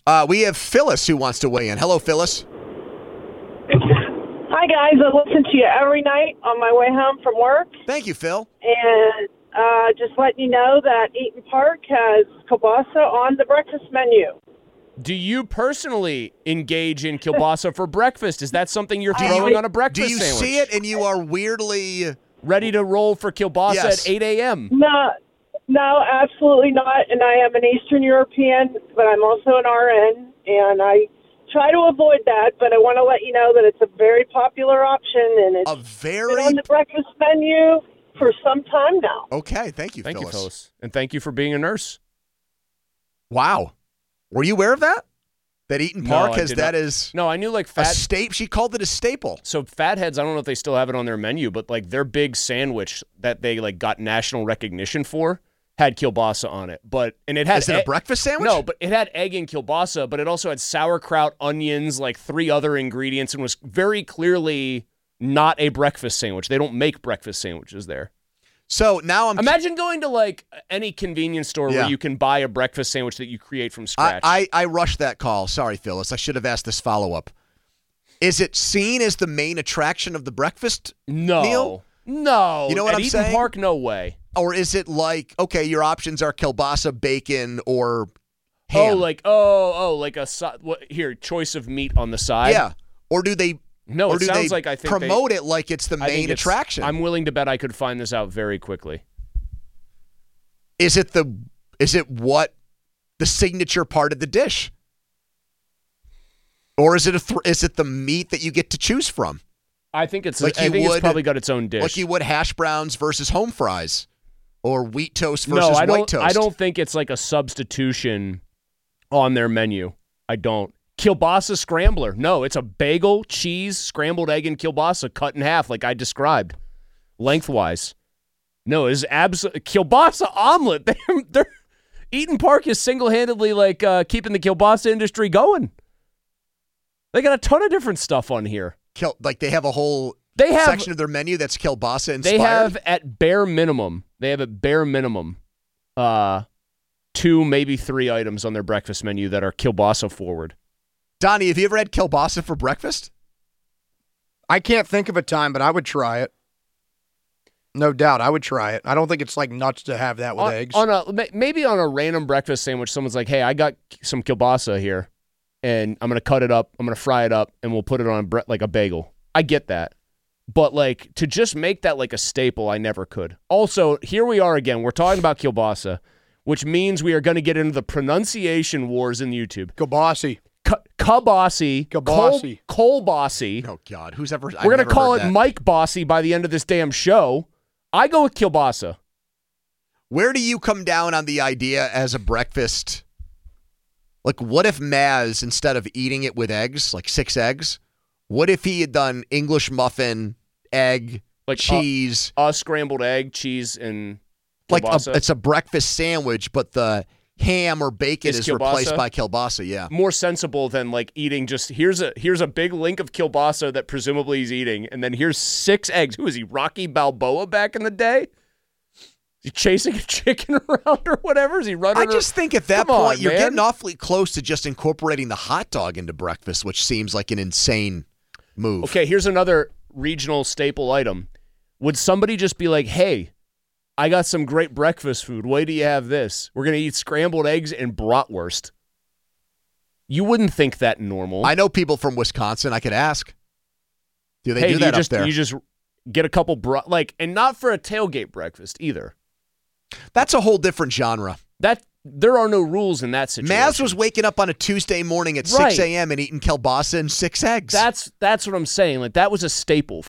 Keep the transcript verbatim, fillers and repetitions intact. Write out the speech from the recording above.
Uh, we have Phyllis who wants to weigh in. Hello, Phyllis. Hi, guys. I listen to you every night on my way home from work. Thank you, Phil. And uh, just letting you know that Eaton Park has kielbasa on the breakfast menu. Do you personally engage in kielbasa for breakfast? Is that something you're throwing I, on a breakfast sandwich? Do you sandwich? see it and you are weirdly... Ready to roll for kielbasa yes. at eight a.m.? No, no, absolutely not. And I am an Eastern European, but I'm also an R N, and I try to avoid that, but I want to let you know that it's a very popular option, and it's a very... been on the breakfast menu for some time now. Okay, thank you, thank Phyllis. you, Phyllis. And thank you for being a nurse. Wow. Were you aware of that? That Eaton Park no, has that not. as no, I knew like a fat. staple. She called it a staple. So Fatheads, I don't know if they still have it on their menu, but like their big sandwich that they like got national recognition for had kielbasa on it. But and it had Is it e- a breakfast sandwich? No, but it had egg and kielbasa, but it also had sauerkraut, onions, like three other ingredients, and was very clearly not a breakfast sandwich. They don't make breakfast sandwiches there. So now I'm... Imagine going to like any convenience store Yeah. where you can buy a breakfast sandwich that you create from scratch. I, I, I rushed that call. Sorry, Phyllis. I should have asked this follow-up. Is it seen as the main attraction of the breakfast no. meal? No. You know what At I'm Eaton saying? Park, no way. Or is it like, okay, your options are kielbasa, bacon, or ham? Oh, like oh, oh, like a si- what, here choice of meat on the side. Yeah. Or do they... No, or it do sounds they like I think promote they, it like it's the I think main it's- attraction? I'm willing to bet I could find this out very quickly. Is it the is it what the signature part of the dish? Or is it a th- is it the meat that you get to choose from? I think it's Like I you think it's would- probably got its own dish. Like you would hash browns versus home fries, or wheat toast no, versus I don't. white toast. I don't think it's like a substitution on their menu. I don't. Kielbasa scrambler. No, it's a bagel, cheese, scrambled egg, and kielbasa cut in half, like I described, lengthwise. No, it's absolutely kielbasa omelet. They're, they're Eaton Park is single-handedly like uh, keeping the kielbasa industry going. They got a ton of different stuff on here. Kiel, like they have a whole They have section of their menu that's kielbasa inspired. They have at bare minimum. They have at bare minimum, uh, two maybe three items on their breakfast menu that are kielbasa forward. Donnie, have you ever had kielbasa for breakfast? I can't think of a time, but I would try it. No doubt, I would try it. I don't think it's like nuts to have that with on, eggs. On a maybe on a random breakfast sandwich, someone's like, "Hey, I got some kielbasa here, and I'm gonna cut it up. I'm gonna fry it up, and we'll put it on bre- like a bagel." I get that, but like to just make that like a staple, I never could. Also, here we are again. We're talking about kielbasa, which means we are going to get into the pronunciation wars in YouTube. Kielbasi. Kabasi, Kielbasi. Cole Bossy. Oh God, who's ever? We're going to call it Mike Bossy by the end of this damn show. I go with kielbasa. Where do you come down on the idea as a breakfast? Like, what if Maz, instead of eating it with eggs, like six eggs, what if he had done English muffin, egg, Like cheese, A, a scrambled egg, cheese, and like a, kielbasa? it's a breakfast sandwich, but the ham or bacon Is is, kielbasa? replaced by kielbasa. Yeah, More sensible than like eating just here's a here's a big link of kielbasa that presumably he's eating, and then here's six eggs. Who is he? Rocky Balboa back in the day? Is he chasing a chicken around or whatever? Is he running? I just think at that Come point on, you're man. getting awfully close to just incorporating the hot dog into breakfast, which seems like an insane move. Okay, here's another regional staple item. Would somebody just be like, hey, I got some great breakfast food. Wait till you have this. We're going to eat scrambled eggs and bratwurst. You wouldn't think that normal. I know people from Wisconsin. I could ask. Do they hey, do do that you just, up there? You just get a couple, bra- like, and not for a tailgate breakfast either. That's a whole different genre. That There are no rules in that situation. Maz was waking up on a Tuesday morning at Right. six a.m. and eating kielbasa and six eggs. That's, that's what I'm saying. Like, that was a staple